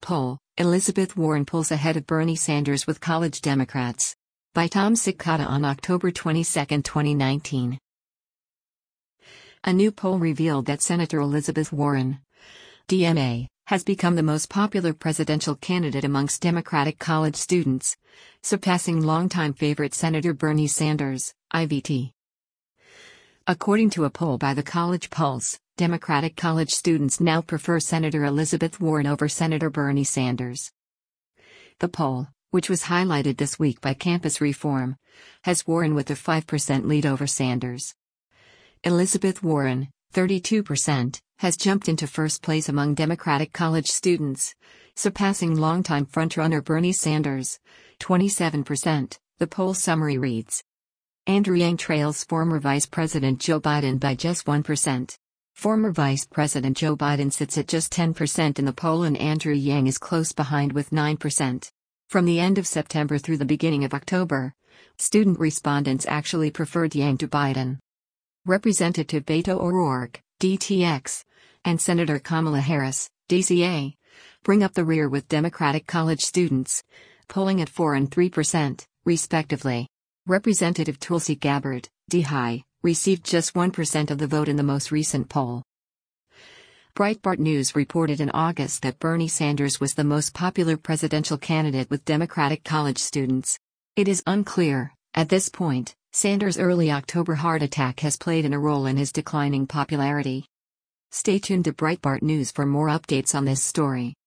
poll, Elizabeth Warren pulls ahead of Bernie Sanders with college Democrats. By Tom Sikata on October 22, 2019. A new poll revealed that Senator Elizabeth Warren, DMA, has become the most popular presidential candidate amongst Democratic college students, surpassing longtime favorite Senator Bernie Sanders, IVT. According to a poll by the College Pulse, Democratic college students now prefer Senator Elizabeth Warren over Senator Bernie Sanders. The poll, which was highlighted this week by Campus Reform, has Warren with a 5% lead over Sanders. Elizabeth Warren, 32%, has jumped into first place among Democratic college students, surpassing longtime frontrunner Bernie Sanders, 27%, the poll summary reads. Andrew Yang trails former Vice President Joe Biden by just 1%. Former Vice President Joe Biden sits at just 10% in the poll and Andrew Yang is close behind with 9%. From the end of September through the beginning of October, student respondents actually preferred Yang to Biden. Representative Beto O'Rourke, DTX, and Senator Kamala Harris, DCA, bring up the rear with Democratic college students, polling at 4% and 3%, respectively. Representative Tulsi Gabbard, DHI, received just 1% of the vote in the most recent poll. Breitbart News reported in August that Bernie Sanders was the most popular presidential candidate with Democratic college students. It is unclear, at this point, Sanders' early October heart attack has played a role in his declining popularity. Stay tuned to Breitbart News for more updates on this story.